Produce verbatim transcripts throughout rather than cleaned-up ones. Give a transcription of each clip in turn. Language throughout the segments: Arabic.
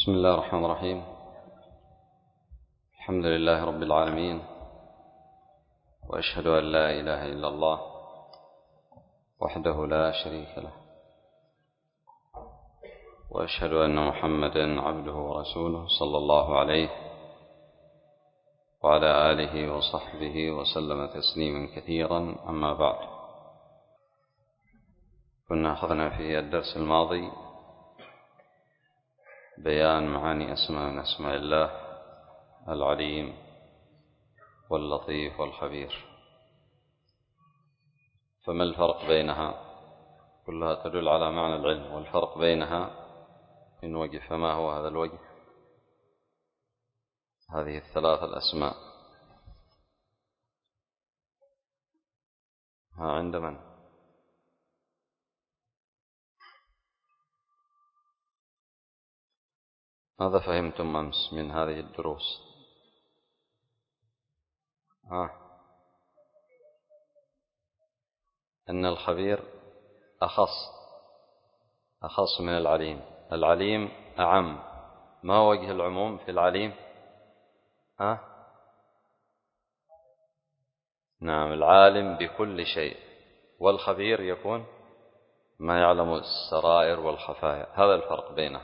بسم الله الرحمن الرحيم. الحمد لله رب العالمين، وأشهد أن لا إله إلا الله وحده لا شريك له، وأشهد أن محمدا عبده ورسوله صلى الله عليه وعلى آله وصحبه وسلم تسليما كثيرا. أما بعد، كنا أخذنا في الدرس الماضي بيان معاني أسماء من أسماء الله: العليم واللطيف والخبير. فما الفرق بينها؟ كلها تدل على معنى العلم، والفرق بينها من وجه. فما هو هذا الوجه؟ هذه الثلاث الأسماء ها عند من؟ ماذا فهمتم أمس من هذه الدروس؟ ها؟ أن الخبير أخص أخص من العليم. العليم أعم. ما وجه العموم في العليم؟ ها؟ نعم، العالم بكل شيء. والخبير يكون ما يعلم السرائر والخفايا. هذا الفرق بينها،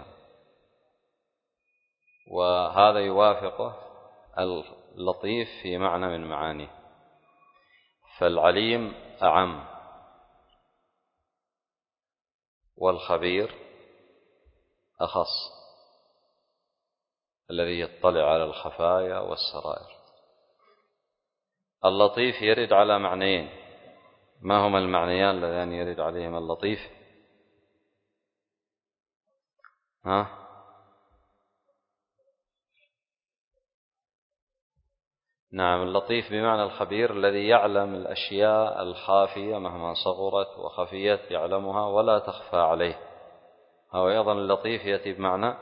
وهذا يوافقه اللطيف في معنى من معانيه. فالعليم أعم، والخبير أخص، الذي يطلع على الخفايا والسرائر. اللطيف يرد على معنيين. ما هما المعنيان اللذان يرد عليهم اللطيف؟ ها؟ نعم، اللطيف بمعنى الخبير، الذي يعلم الأشياء الخافية مهما صغرت وخفيت، يعلمها ولا تخفى عليه. أو أيضا اللطيف يأتي بمعنى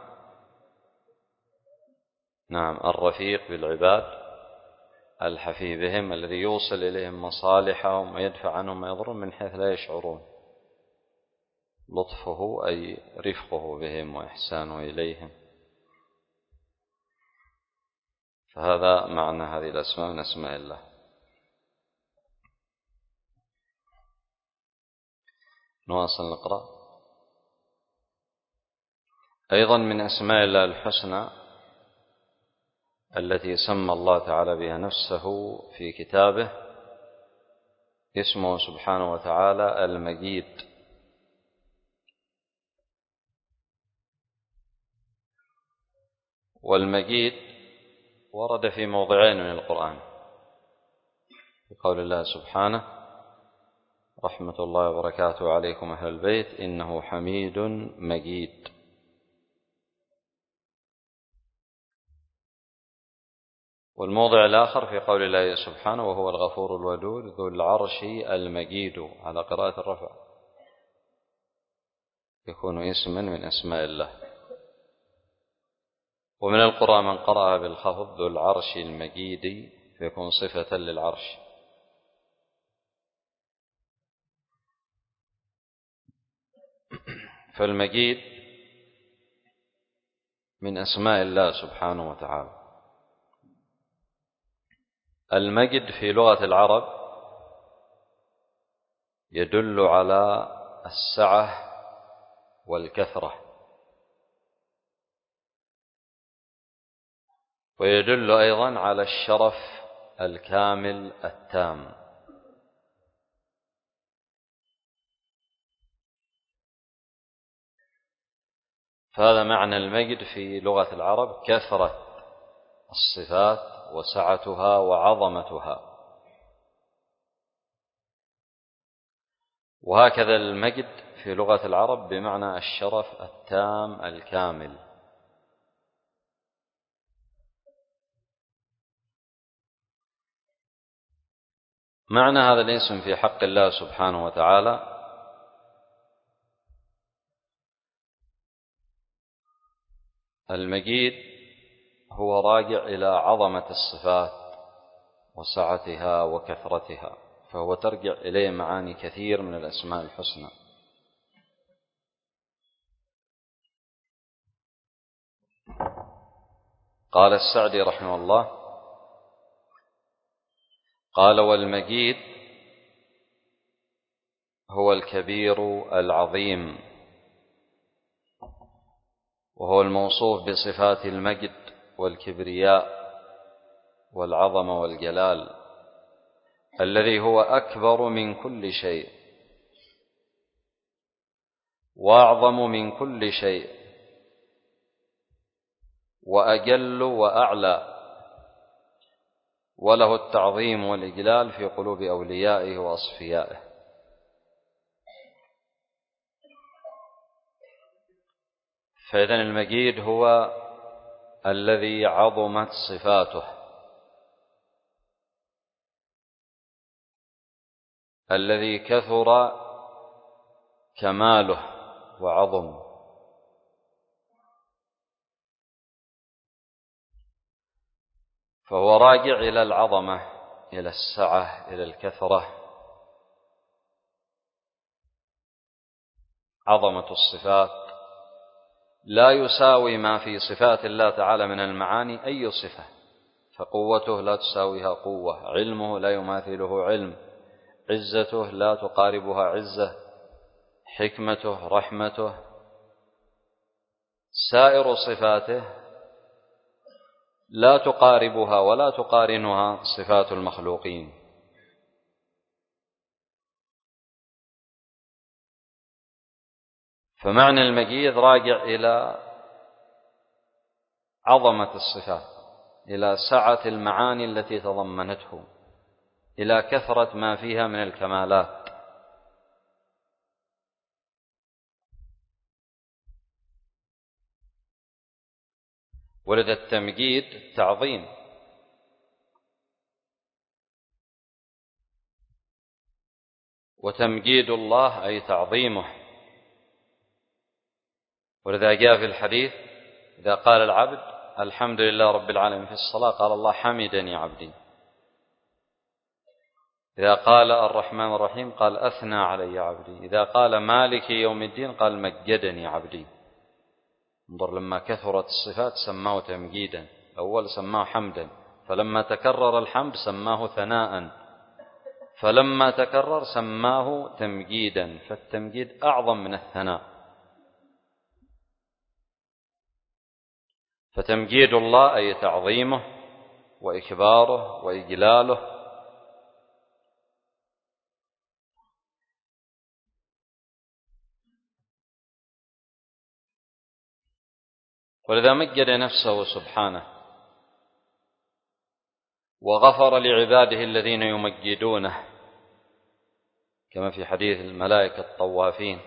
نعم الرفيق بالعباد، الحفي بهم، الذي يوصل إليهم مصالحهم ويدفع عنهم ما يضرهم من حيث لا يشعرون. لطفه أي رفقه بهم وإحسانه إليهم. فهذا معنى هذه الأسماء من أسماء الله. نواصل نقرأ. أيضا من أسماء الله الحسنى التي سمى الله تعالى بها نفسه في كتابه اسمه سبحانه وتعالى المجيد. والمجيد ورد في موضعين من القرآن، في قول الله سبحانه: رحمة الله وبركاته عليكم أهل البيت إنه حميد مجيد. والموضع الآخر في قول الله سبحانه: وهو الغفور الودود ذو العرش المجيد، على قراءة الرفع، يكون اسما من أسماء الله. ومن القرآن من قرأ بالخفض ذو العرش المجيد، فيكون صفة للعرش. فالمجيد من أسماء الله سبحانه وتعالى. المجد في لغة العرب يدل على السعة والكثرة، ويدل أيضا على الشرف الكامل التام. فهذا معنى المجد في لغة العرب: كثرة الصفات وسعتها وعظمتها. وهكذا المجد في لغة العرب بمعنى الشرف التام الكامل. معنى هذا الاسم في حق الله سبحانه وتعالى المجيد هو راجع إلى عظمة الصفات وسعتها وكثرتها، فهو ترجع إليه معاني كثير من الأسماء الحسنى. قال السعدي رحمه الله: قال: والمجيد هو الكبير العظيم، وهو الموصوف بصفات المجد والكبرياء والعظمة والجلال، الذي هو أكبر من كل شيء وأعظم من كل شيء وأجل وأعلى، وله التعظيم والإجلال في قلوب أوليائه وأصفيائه. فإذن المجيد هو الذي عظمت صفاته، الذي كثر كماله وعظم، فهو راجع إلى العظمة، إلى السعة، إلى الكثرة. عظمة الصفات لا يساوي ما في صفات الله تعالى من المعاني أي صفة، فقوته لا تساويها قوة، علمه لا يماثله علم، عزته لا تقاربها عزة، حكمته، رحمته، سائر صفاته لا تقاربها ولا تقارنها صفات المخلوقين. فمعنى المجيد راجع إلى عظمة الصفات، إلى سعة المعاني التي تضمنته، إلى كثرة ما فيها من الكمالات. ولذا التمجيد تعظيم، وتمجيد الله أي تعظيمه. ولذا جاء في الحديث: إذا قال العبد الحمد لله رب العالمين في الصلاة قال الله حمدني عبدي. إذا قال الرحمن الرحيم قال أثنى علي عبدي. إذا قال مالك يوم الدين قال مجدني عبدي. انظر، لما كثرت الصفات سماه تمجيدا، أول سماه حمدا، فلما تكرر الحمد سماه ثناء، فلما تكرر سماه تمجيدا، فالتمجيد أعظم من الثناء. فتمجيد الله أي تعظيمه وإكباره وإجلاله. ولذا مجد نفسه سبحانه وغفر لعباده الذين يمجدونه، كما في حديث الملائكة الطوافين: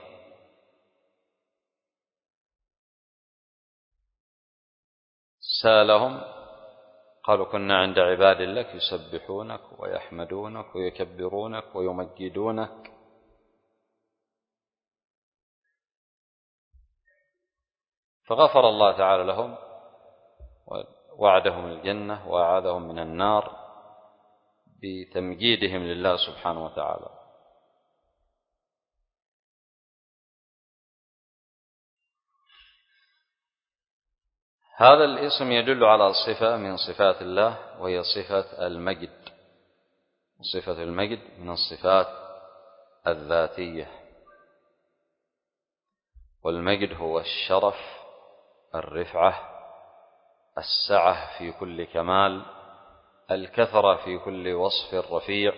سألهم قالوا كنا عند عباد لك يسبحونك ويحمدونك ويكبرونك ويمجدونك. فغفر الله تعالى لهم ووعدهم الجنة وأعاذهم من النار بتمجيدهم لله سبحانه وتعالى. هذا الاسم يدل على صفة من صفات الله، وهي صفة المجد. صفة المجد من الصفات الذاتية، والمجد هو الشرف، الرفعة، السعة في كل كمال، الكثرة في كل وصف رفيع،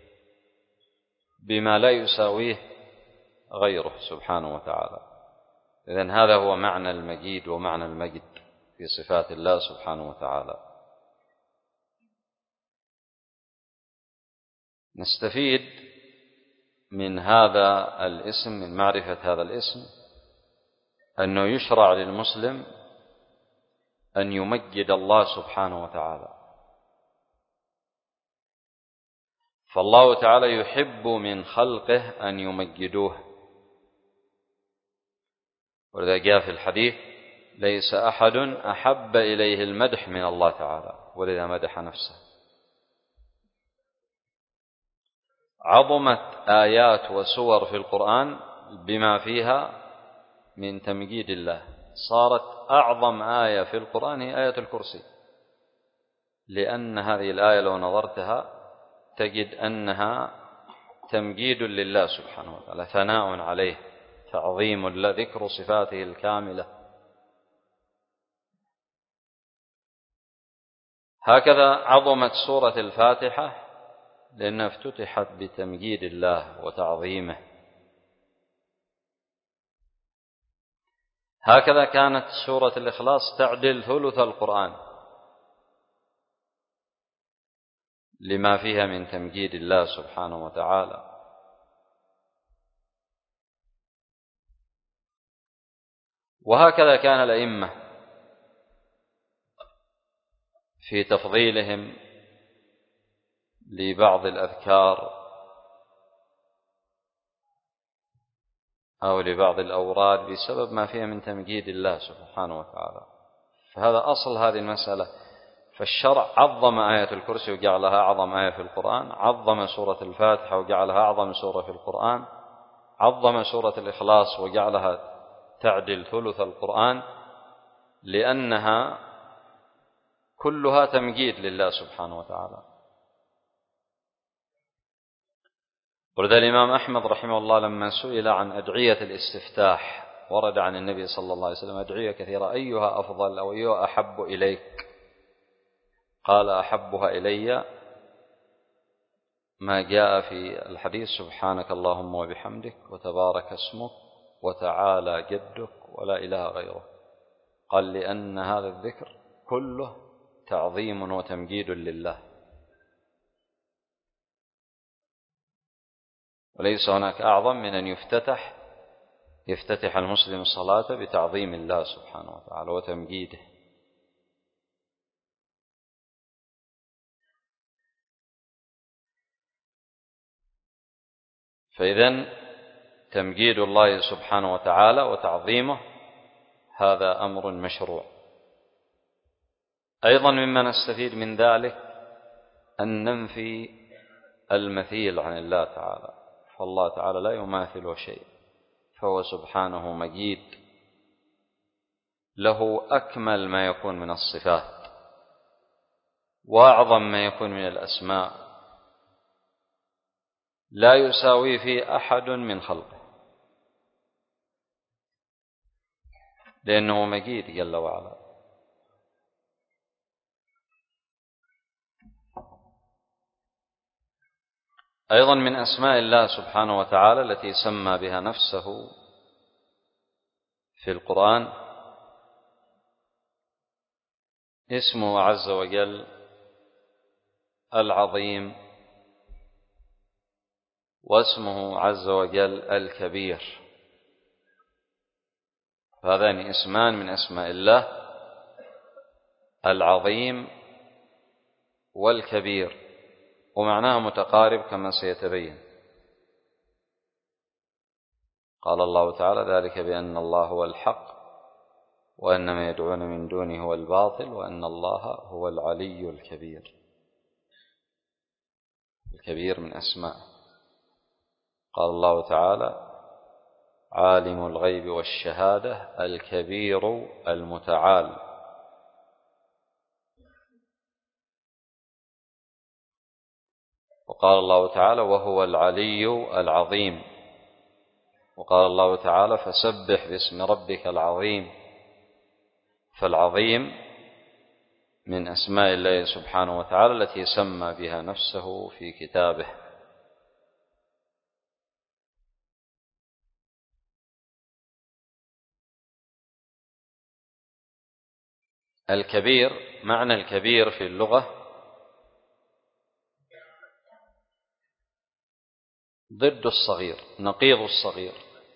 بما لا يساويه غيره سبحانه وتعالى. إذن هذا هو معنى المجيد ومعنى المجد في صفات الله سبحانه وتعالى. نستفيد من هذا الاسم، من معرفة هذا الاسم، أنه يشرع للمسلم أن يمجد الله سبحانه وتعالى. فالله تعالى يحب من خلقه أن يمجدوه، ولذا جاء في الحديث: ليس أحد أحب إليه المدح من الله تعالى، ولذا مدح نفسه. عظمت آيات وسور في القرآن بما فيها من تمجيد الله، صارت أعظم آية في القرآن هي آية الكرسي، لأن هذه الآية لو نظرتها تجد أنها تمجيد لله سبحانه وتعالى، ثناء عليه، تعظيم له، ذكر صفاته الكاملة. هكذا عظمت سورة الفاتحة لأنها افتتحت بتمجيد الله وتعظيمه. هكذا كانت سورة الإخلاص تعدل ثلث القرآن لما فيها من تمجيد الله سبحانه وتعالى. وهكذا كان الأئمة في تفضيلهم لبعض الأذكار أو لبعض الأوراد بسبب ما فيها من تمجيد الله سبحانه وتعالى. فهذا أصل هذه المسألة. فالشرع عظم آية الكرسي وجعلها أعظم آية في القرآن، عظم سورة الفاتحة وجعلها أعظم سورة في القرآن، عظم سورة الإخلاص وجعلها تعدل ثلث القرآن، لأنها كلها تمجيد لله سبحانه وتعالى. ورد الإمام أحمد رحمه الله لما سئل عن أدعية الاستفتاح، ورد عن النبي صلى الله عليه وسلم أدعية كثيرة، أيها أفضل أو أيها أحب إليك؟ قال أحبها إلي ما جاء في الحديث سبحانك اللهم وبحمدك وتبارك اسمك وتعالى جدك ولا إله غيره. قال لأن هذا الذكر كله تعظيم وتمجيد لله، وليس هناك أعظم من أن يفتتح يفتتح المسلم الصلاة بتعظيم الله سبحانه وتعالى وتمجيده. فإذن تمجيد الله سبحانه وتعالى وتعظيمه هذا أمر مشروع. أيضا مما نستفيد من ذلك أن ننفي المثيل عن الله تعالى، فالله تعالى لا يماثل شيء، فهو سبحانه مجيد، له أكمل ما يكون من الصفات وأعظم ما يكون من الأسماء، لا يساوي في أحد من خلقه، لأنه مجيد جل وعلا. أيضا من أسماء الله سبحانه وتعالى التي سمى بها نفسه في القرآن اسمه عز وجل العظيم، واسمه عز وجل الكبير. هذان اسمان من أسماء الله، العظيم والكبير، ومعناها متقارب كما سيتبين. قال الله تعالى ذلك بأن الله هو الحق وأن ما يدعون من دونه هو الباطل وأن الله هو العلي الكبير. الكبير من أسماء. قال الله تعالى عالم الغيب والشهادة الكبير المتعال. وقال الله تعالى وهو العلي العظيم. وقال الله تعالى فسبح باسم ربك العظيم. فالعظيم من أسماء الله سبحانه وتعالى التي سمى بها نفسه في كتابه. الكبير، معنى الكبير في اللغة ضد الصغير، نقيض الصغير.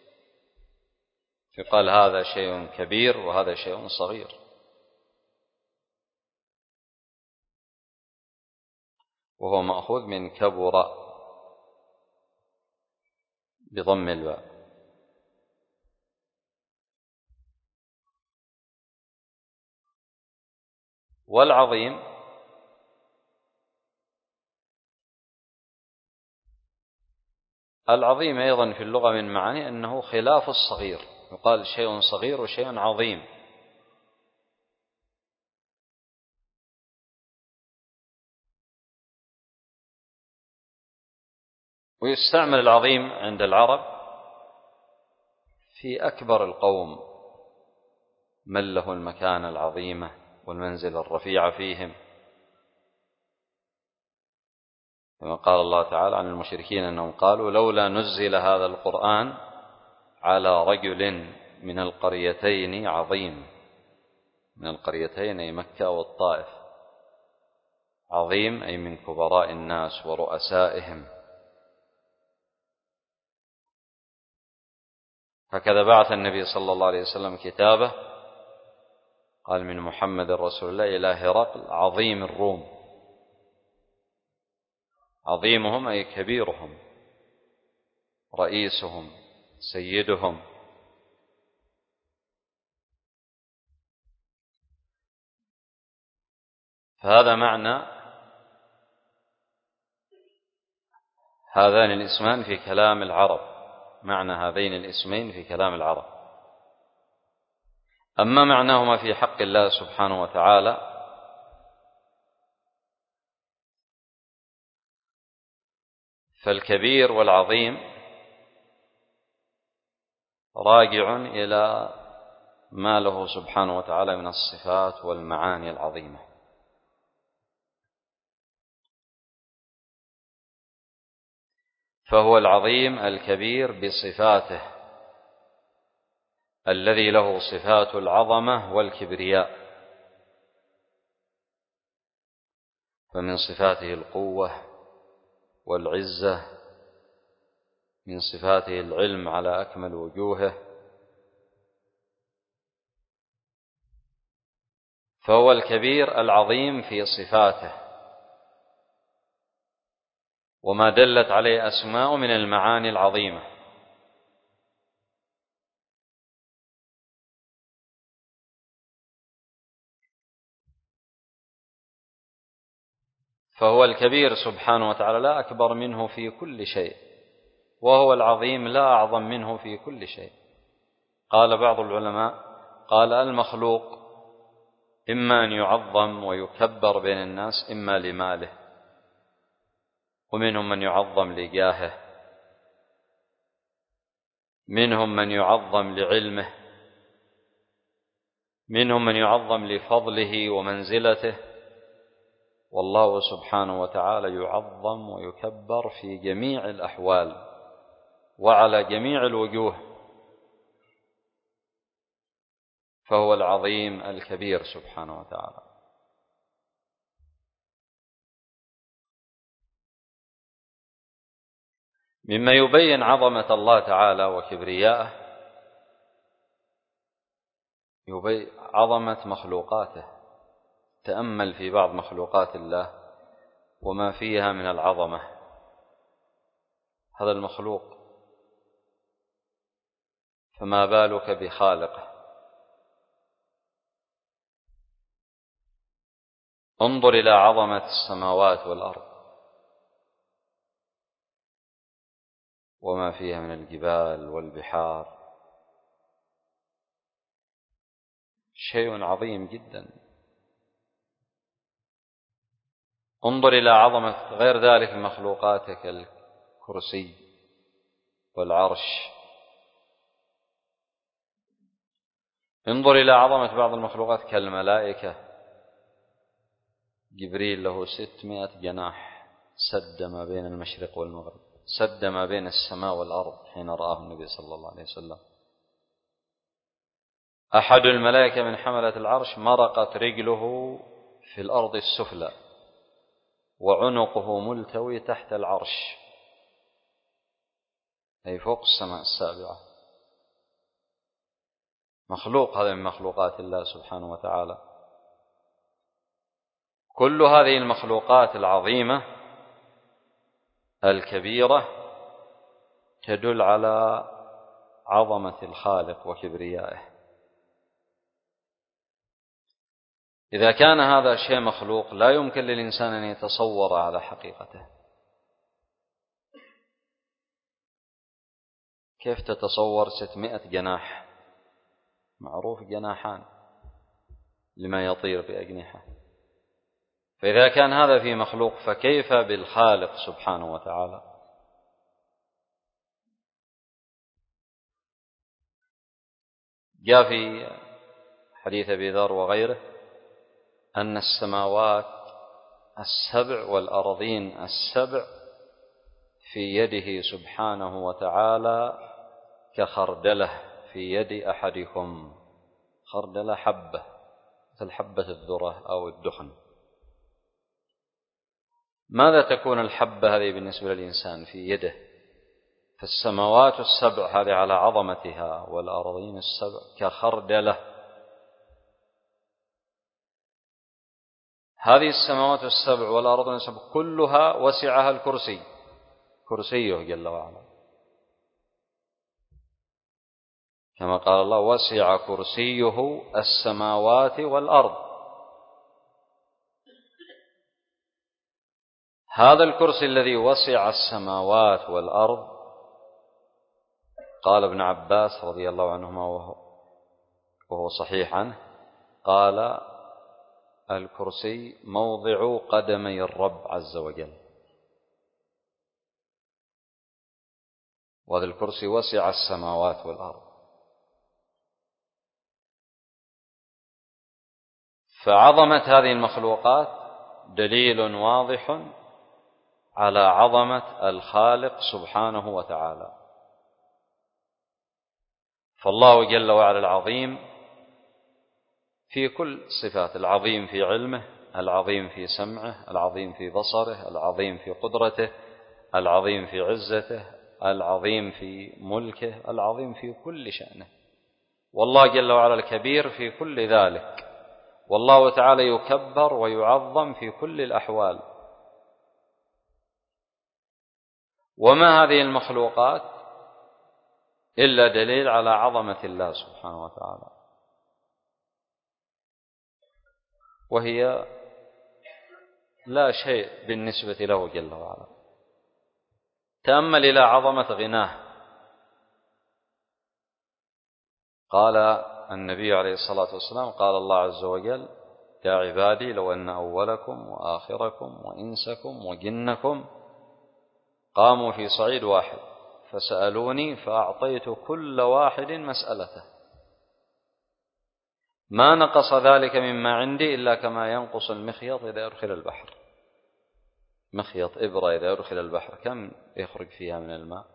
فقال هذا شيء كبير وهذا شيء صغير. وهو مأخوذ من كبر بضم الباء. والعظيم العظيم أيضا في اللغة من معاني أنه خلاف الصغير، يقال شيء صغير وشيء عظيم. ويستعمل العظيم عند العرب في أكبر القوم، من له المكانة العظيمة والمنزل الرفيع فيهم، كما قال الله تعالى عن المشركين أنهم قالوا لولا نزل هذا القرآن على رجل من القريتين عظيم. من القريتين أي مكة والطائف، عظيم أي من كبراء الناس ورؤسائهم. هكذا بعث النبي صلى الله عليه وسلم كتابه، قال من محمد رسول الله إلى هرقل عظيم الروم. عظيمهم أي كبيرهم، رئيسهم، سيدهم. فهذا معنى هذان الاسمان في كلام العرب، معنى هذين الاسمين في كلام العرب. أما معناهما في حق الله سبحانه وتعالى فالكبير والعظيم راجع إلى ما له سبحانه وتعالى من الصفات والمعاني العظيمة. فهو العظيم الكبير بصفاته، الذي له صفات العظمة والكبرياء. فمن صفاته القوة والعزة، من صفاته العلم على أكمل وجوهه. فهو الكبير العظيم في صفاته وما دلت عليه أسماء من المعاني العظيمة. فهو الكبير سبحانه وتعالى لا أكبر منه في كل شيء، وهو العظيم لا أعظم منه في كل شيء. قال بعض العلماء قال المخلوق إما أن يعظم ويكبر بين الناس إما لماله، ومنهم من يعظم لجاهه، منهم من يعظم لعلمه، منهم من يعظم لفضله ومنزلته. والله سبحانه وتعالى يعظم ويكبر في جميع الأحوال وعلى جميع الوجوه. فهو العظيم الكبير سبحانه وتعالى. مما يبين عظمة الله تعالى وكبرياءه يبين عظمة مخلوقاته. تأمل في بعض مخلوقات الله وما فيها من العظمة. هذا المخلوق، فما بالك بخالقه. انظر إلى عظمة السماوات والأرض وما فيها من الجبال والبحار، شيء عظيم جدا. انظر إلى عظمة غير ذلك من مخلوقاتك، الكرسي والعرش. انظر إلى عظمة بعض المخلوقات كالملائكة. جبريل له ستمائة جناح، سد ما بين المشرق والمغرب، سد ما بين السماء والأرض حين رآه النبي صلى الله عليه وسلم. أحد الملائكة من حملة العرش مرقت رجله في الأرض السفلى وعنقه ملتوي تحت العرش، أي فوق السماء السابعة. مخلوق هذا من مخلوقات الله سبحانه وتعالى. كل هذه المخلوقات العظيمة الكبيرة تدل على عظمة الخالق وكبريائه. إذا كان هذا شيء مخلوق لا يمكن للإنسان أن يتصور على حقيقته. كيف تتصور ستمائة جناح؟ معروف جناحان لما يطير بأجنحة. فإذا كان هذا في مخلوق فكيف بالخالق سبحانه وتعالى؟ جاء في حديث أبي ذر وغيره أن السماوات السبع والأرضين السبع في يده سبحانه وتعالى كخردلة في يد أحدكم. خردلة حبة مثل حبة الذرة أو الدخن. ماذا تكون الحبة هذه بالنسبة للإنسان في يده؟ فالسماوات السبع هذه على عظمتها والأرضين السبع كخردلة. هذه السماوات السبع والأرضين السبع كلها وسعها الكرسي، كرسيه جل وعلا، كما قال الله وسع كرسيه السماوات والأرض. هذا الكرسي الذي وسع السماوات والأرض، قال ابن عباس رضي الله عنهما وهو صحيح عنه، قال الكرسي موضع قدمي الرب عز وجل. وهذا الكرسي وسع السماوات والأرض. فعظمة هذه المخلوقات دليل واضح على عظمة الخالق سبحانه وتعالى. فالله جل وعلا العظيم في كل صفات، العظيم في علمه، العظيم في سمعه، العظيم في بصره، العظيم في قدرته، العظيم في عزته، العظيم في ملكه، العظيم في كل شأنه. والله جل وعلا الكبير في كل ذلك، والله تعالى يكبر ويعظم في كل الأحوال. وما هذه المخلوقات إلا دليل على عظمة الله سبحانه وتعالى، وهي لا شيء بالنسبة له جل وعلا. تأمل إلى عظمة غناه. قال النبي عليه الصلاة والسلام، قال الله عز وجل يا عبادي لو أن أولكم وآخركم وإنسكم وجنكم قاموا في صعيد واحد فسألوني فأعطيت كل واحد مسألته ما نقص ذلك مما عندي إلا كما ينقص المخيط إذا أدخل البحر. مخيط إبرة إذا أدخل البحر كم يخرج فيها من الماء؟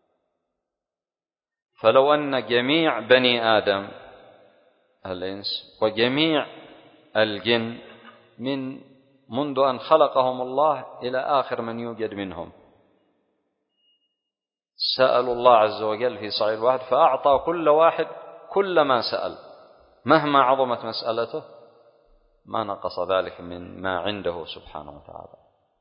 فلو أن جميع بني آدم الإنس وجميع الجن من منذ أن خلقهم الله إلى آخر من يوجد منهم سألوا الله عز وجل في صعيد واحد فأعطى كل واحد كل ما سأل، مهما عظمت مسألته ما نقص ذلك من ما عنده سبحانه وتعالى.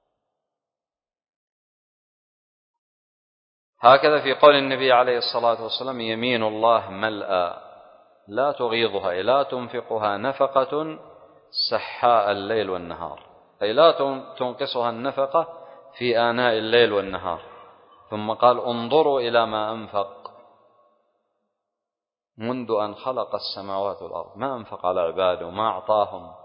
هكذا في قول النبي عليه الصلاة والسلام يمين الله ملأى لا تغيضها لا تنفقها نفقة سحاء الليل والنهار، أي لا تنقصها النفقة في آناء الليل والنهار. ثم قال انظروا إلى ما أنفق منذ أن خلق السماوات والأرض، ما أنفق على عباده وما أعطاهم،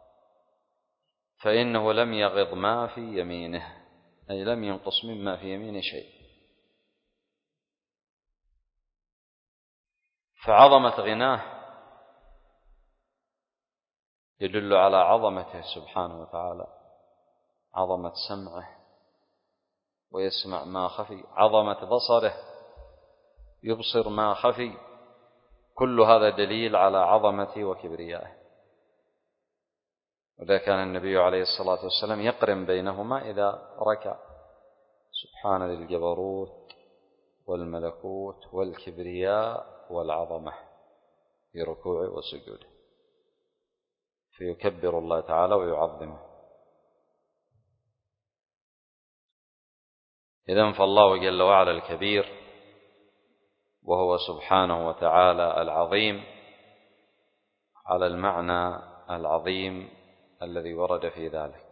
فإنه لم يغض ما في يمينه، أي لم ينقص مما في يمينه شيء. فعظمة غناه يدل على عظمته سبحانه وتعالى، عظمة سمعه ويسمع ما خفي، عظمة بصره يبصر ما خفي، كل هذا دليل على عظمته وكبريائه. وذا كان النبي عليه الصلاة والسلام يقرن بينهما إذا ركع، سبحان ذي الجبروت والملكوت والكبرياء والعظمة في ركوعه وسجوده، فيكبر الله تعالى ويعظمه. إذن فالله جل وعلا الكبير وهو سبحانه وتعالى العظيم على المعنى العظيم الذي ورد في ذلك.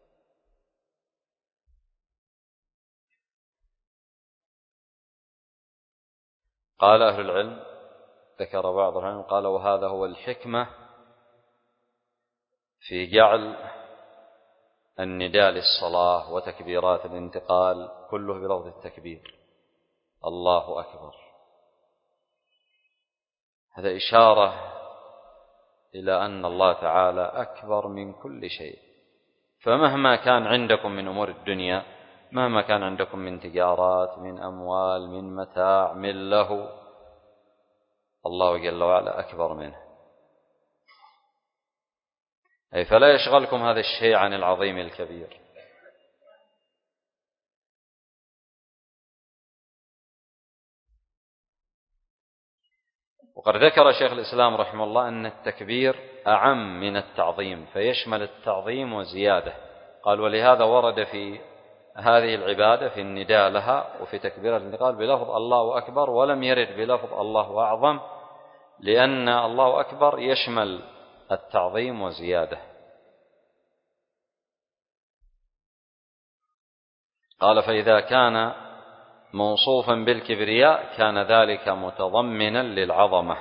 قال أهل العلم، ذكر بعض العلم قال وهذا هو الحكمة في جعل النداء للصلاة وتكبيرات الانتقال كله بلفظ التكبير، الله أكبر. هذا إشارة إلى أن الله تعالى أكبر من كل شيء. فمهما كان عندكم من أمور الدنيا، مهما كان عندكم من تجارات، من أموال، من متاع، من له، الله جل وعلا أكبر منه. أي فلا يشغلكم هذا الشيء عن العظيم الكبير. وقد ذكر شيخ الإسلام رحمه الله أن التكبير أعم من التعظيم، فيشمل التعظيم وزيادة. قال: ولهذا ورد في هذه العبادة في النداء لها وفي تكبيرة الانتقال بلفظ الله أكبر، ولم يرد بلفظ الله أعظم، لأن الله أكبر يشمل التعظيم وزيادة. قال: فإذا كان موصوفا بالكبرياء كان ذلك متضمنا للعظمة.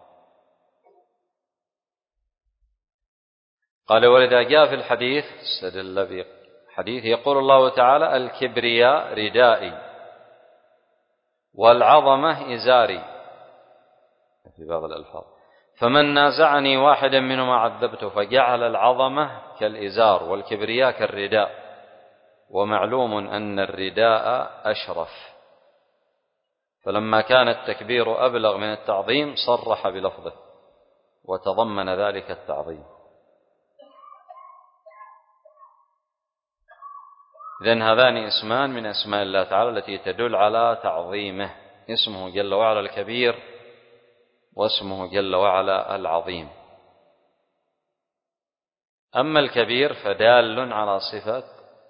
قال: ولذا جاء في الحديث، استدل بحديث يقول الله تعالى: الكبرياء ردائي والعظمة إزاري، في بعض الألفاظ، فمن نازعني واحدا منهما عذبته، فجعل العظمة كالإزار والكبرياء كالرداء. ومعلوم أن الرداء أشرف، فلما كان التكبير أبلغ من التعظيم صرح بلفظه وتضمن ذلك التعظيم. إذن هذان اسمان من أسماء الله تعالى التي تدل على تعظيمه، اسمه جل وعلا الكبير واسمه جل وعلا العظيم. أما الكبير فدال على صفة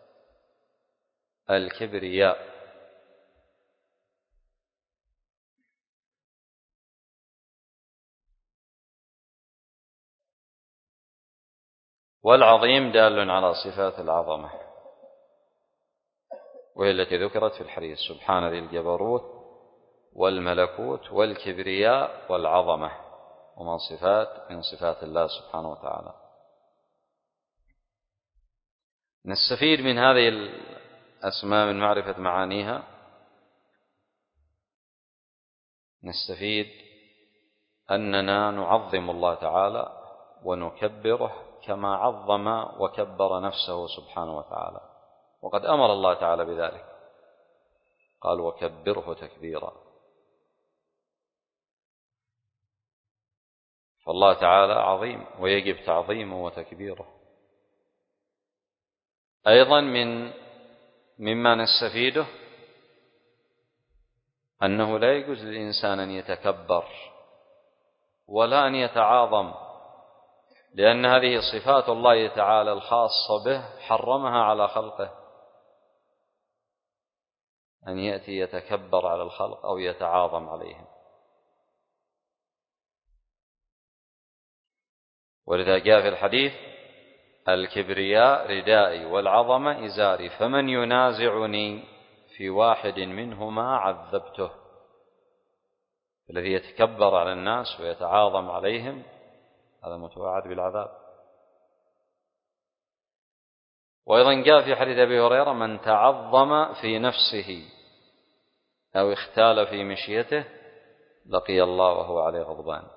الكبرياء، والعظيم دال على صفات العظمة، وهي التي ذكرت في الحديث: سبحان ذي الجبروت والملكوت والكبرياء والعظمة، وما صفات من صفات الله سبحانه وتعالى. نستفيد من هذه الأسماء من معرفة معانيها، نستفيد أننا نعظم الله تعالى ونكبره كما عظم وكبر نفسه سبحانه وتعالى، وقد أمر الله تعالى بذلك، قال: وكبره تكبيرا. فالله تعالى عظيم ويجب تعظيمه وتكبيره. أيضا من مما نستفيده أنه لا يجوز للإنسان أن يتكبر ولا أن يتعاظم، لأن هذه صفات الله تعالى الخاصة به حرمها على خلقه، أن يأتي يتكبر على الخلق أو يتعاظم عليهم. ولذا جاء في الحديث: الكبرياء ردائي والعظمة إزاري، فمن ينازعني في واحد منهما عذبته. الذي يتكبر على الناس ويتعاظم عليهم هذا متوعد بالعذاب. وأيضا جاء في حديث أبي هريرة: من تعظم في نفسه أو اختال في مشيته لقي الله وهو عليه غضبان.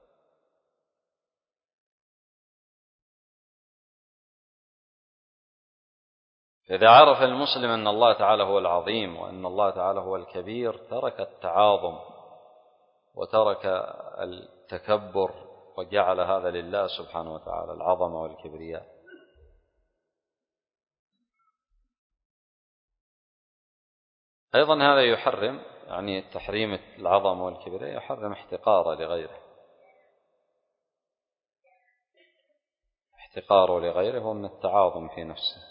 فإذا عرف المسلم أن الله تعالى هو العظيم وأن الله تعالى هو الكبير ترك التعاظم وترك التكبر وجعل هذا لله سبحانه وتعالى، العظمة والكبرياء. أيضا هذا يحرم، يعني تحريم العظمة والكبرياء يحرم احتقاره لغيره. احتقاره لغيره هو من التعاظم في نفسه.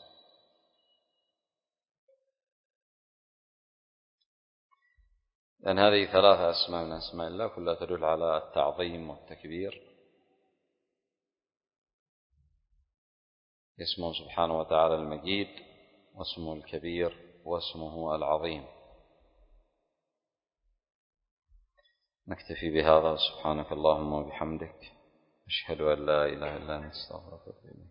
لأن هذه ثلاثة أسماء من أسماء الله كلها تدل على التعظيم والتكبير. اسمه سبحانه وتعالى المجيد، واسمه الكبير، واسمه العظيم. نكتفي بهذا. سبحانك اللهم وبحمدك، أشهد أن لا إله إلا أنت، أستغفرك.